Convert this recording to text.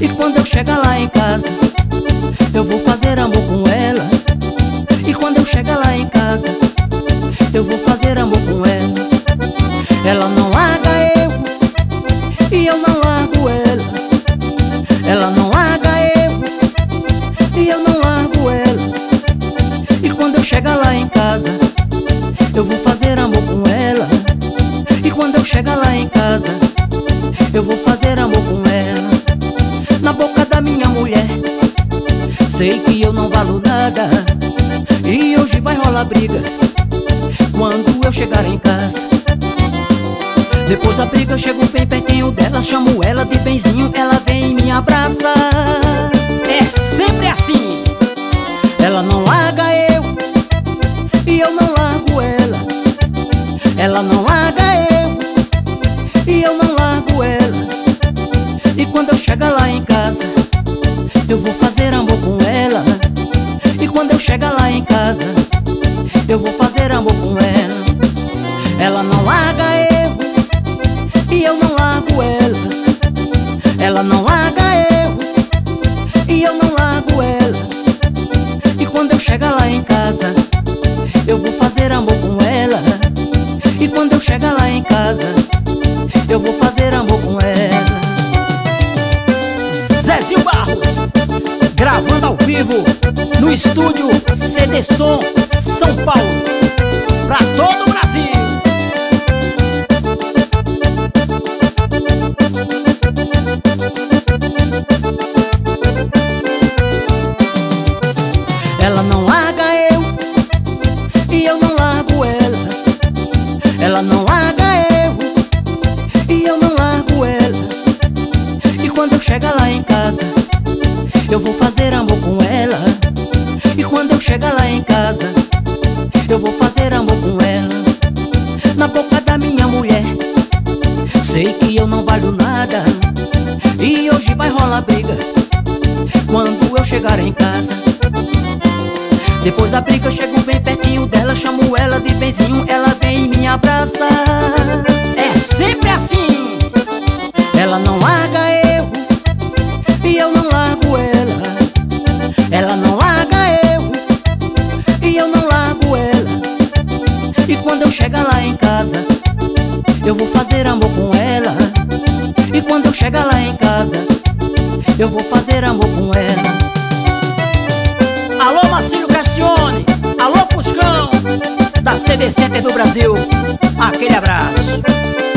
E quando eu chegar lá em casa, eu vou fazer amor com ela. E quando eu chegar lá em casa, eu vou fazer amor com ela. Ela não larga eu, e eu não largo ela. Ela não larga eu, e eu não largo ela. E quando eu chegar lá em casa, eu vou fazer amor com ela. E quando eu chegar lá em casa, eu vou fazer amor com ela. Na boca da minha mulher, sei que eu não valo nada, e hoje vai rolar briga quando eu chegar em casa. Depois da briga, eu chego bem pertinho dela, chamo ela de benzinho, ela vem e me abraça. É sempre assim. Ela não larga eu, e eu não largo ela. Ela não larga eu, e eu não largo ela. E quando eu chegar lá em casa, eu vou fazer amor com ela. E quando eu chegar lá em casa, eu vou fazer amor com ela. Ela não larga eu, e eu não largo ela. Ela não larga eu, e eu não largo ela. E quando eu chegar lá em casa, eu vou fazer amor com ela. E quando eu chegar lá em casa, eu vou fazer amor com ela. Zezinho Barros, gravando ao vivo no estúdio CD Som São Paulo, pra todo o Brasil. Ela não larga eu, e eu não largo ela. Ela não larga eu, e eu não largo ela. E quando eu chegar lá em casa, eu vou fazer amor com ela. E quando eu chegar lá em casa, eu vou fazer amor com ela. Na boca da minha mulher, sei que eu não valho nada, e hoje vai rolar briga quando eu chegar em casa. Depois da briga, eu chego bem pertinho dela, chamo ela de benzinho, ela vem e me abraça. É sempre assim. Ela não larga eu, e eu não largo ela. Ela não larga eu, e eu não largo ela. E quando eu chegar lá em casa, eu vou fazer amor com ela. E quando eu chegar lá em casa, eu vou fazer amor com ela. Alô, Marcílio Cassione, alô, Fuscão, da CD Center do Brasil, aquele abraço.